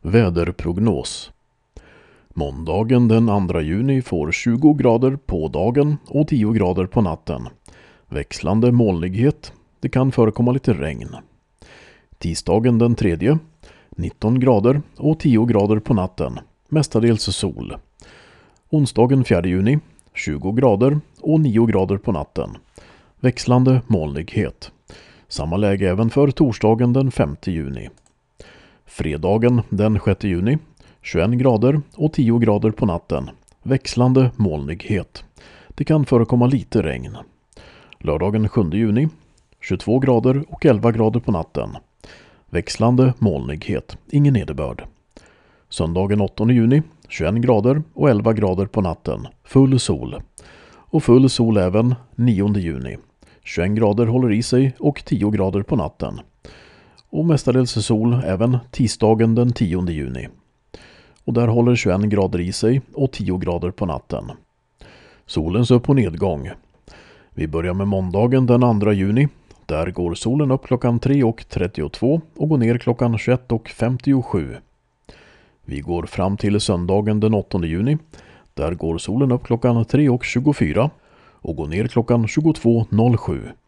Väderprognos. Måndagen den 2 juni får 20 grader på dagen och 10 grader på natten. Växlande molnighet. Det kan förekomma lite regn. Tisdagen den 3, 19 grader och 10 grader på natten. Mestadels sol. Onsdagen 4 juni, 20 grader och 9 grader på natten. Växlande molnighet. Samma läge även för torsdagen den 5 juni. Fredagen den 6 juni, 21 grader och 10 grader på natten. Växlande molnighet. Det kan förekomma lite regn. Lördagen 7 juni, 22 grader och 11 grader på natten. Växlande molnighet. Ingen nederbörd. Söndagen 8 juni, 21 grader och 11 grader på natten. Full sol. Och full sol även 9 juni. 21 grader håller i sig och 10 grader på natten. Och mestadels sol även tisdagen den 10 juni. Och där håller 21 grader i sig och 10 grader på natten. Solens upp- och nedgång. Vi börjar med måndagen den 2 juni. Där går solen upp klockan 3:32 och går ner klockan 21:57. Vi går fram till söndagen den 8 juni. Där går solen upp klockan 3:24 och går ner klockan 22:07.